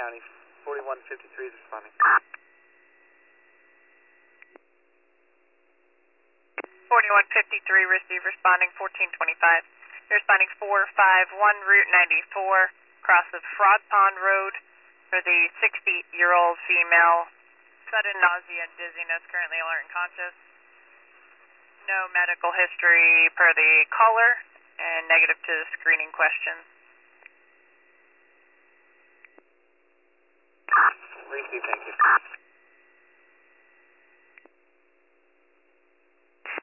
County, 4153 is responding. 4153, receive, responding 1425. You're responding 451 Route 94, cross of Fraud Pond Road for the 60-year-old female. Sudden nausea and dizziness, currently alert and conscious. No medical history per the caller, and negative to the screening questions. Receive, thank you.